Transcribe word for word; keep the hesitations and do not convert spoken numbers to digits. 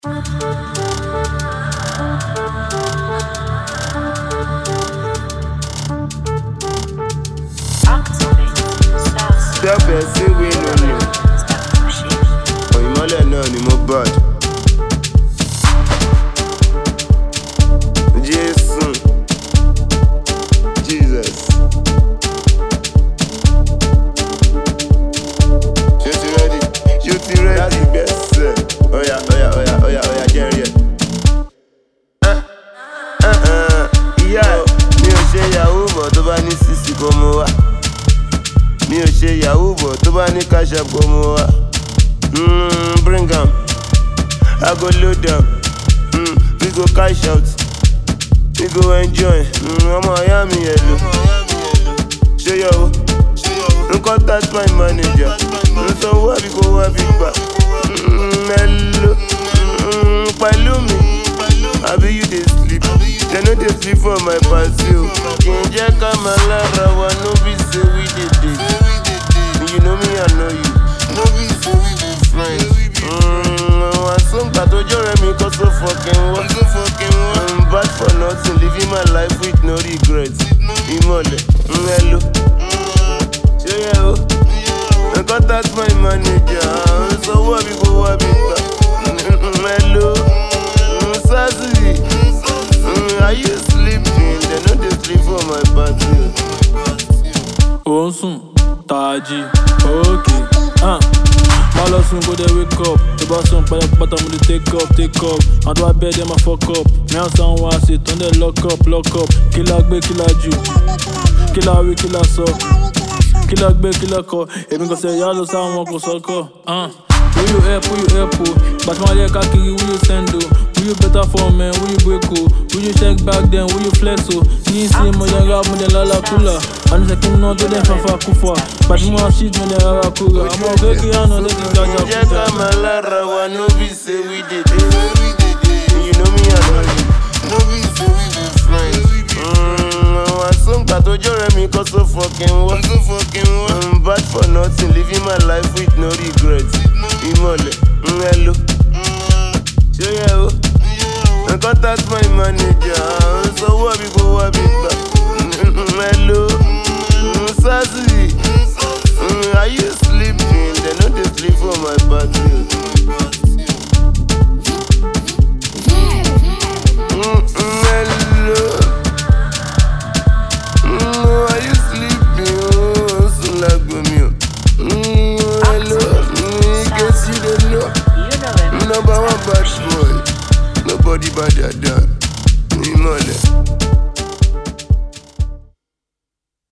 Tell person we no know. Oyinmọ́lẹ̀ náà ni mo bad. Jason, Jesus. You ti ready? You ti ready? That's the best sir. Oya, oya, oya, oya, oya, jẹ́rìí ẹ̀. Ìyá ẹ̀ mi ò ṣe yahoo bọ̀ tó bá ní sísì kó mú wá. Mi ò ṣe yahoo bọ̀ tó bá ní cash app kó mú wá. Mm, bring am, I go load am. Mm, we go cash out, we go enjoy. Ọmọ ìyá mi yẹn lò. Ṣé yọ o? N contact my manager. N sọ wá bí kò wá bí gbà. Hello, pẹ̀lú mi. Àbí you dey sleep? They no dey sleep for my party o. Kì í jẹ́ ká máa lára wa, no be say we dey date. You know me, I know you. No be say we be friends. Mmm, àsọ̀ǹgbà tó jọ̀rẹ́ mi kọ́ so fucking what? So fucking what? I'm bad for nothing, living my life with no regrets. Ìmọ̀lẹ̀, hello. Ṣé yẹ o? I contact my manager. Sọ wá bí kò wá bí gbà. Hello, Sassy. Are you sleeping? They no dey sleep for my party. Ó sùn, tají, okay. Uh. Má lọ sùn kó dẹ̀ wake up. Tó bá sùn pátápátá mo lè take up, take up. Àwọn tó bá bẹ́ẹ̀ dẹ̀ máa fuck up. Mìíràn sáwọn wá sí tán dẹ̀ lock up, lock up. Kí la gbé, kí la jù. Kí la wí, kí la sọ. Kí la gbé, kí la kọ. Èmi kò sẹ̀ yá lọ sáwọn kò sọ́kọ̀. Uh. Who you help, who you help o? Gbàtí wọ́n lé káàkiri, who you send o? Who you better for man, who you break o? Who you check back then, who you flex o? Ní ìsìn mo yẹn rap, mo dẹ̀ lálá kúlà. Àní sẹ́kí ń ná tó dẹ̀ fàfà kúfà. Gbàtí wọ́n shit, mo dẹ̀ rárá kúrà. Àmọ́ òkè kí àná lè ti jájà kúta. Jẹ́ ká máa lára wa, no be say we dey dey. You know me, I know you. No be say we be friends. Mmm, àsọ̀ǹgbà tó jọ̀rẹ́ mi kọ́ so fucking what? So fucking what? I'm bad for nothing, living my life with no regrets. Ìmọ̀lẹ̀, hello. Ṣé yẹ o? I contact my manager. Sọ wá bí kò wá bí gbà. Hello, Sassy. Are you sleeping? They no dey sleep for my party. Hello. Are you sleeping? Oh, so like me. Hello. Guess you don't know. Number one bad boy. Nobody bad at that.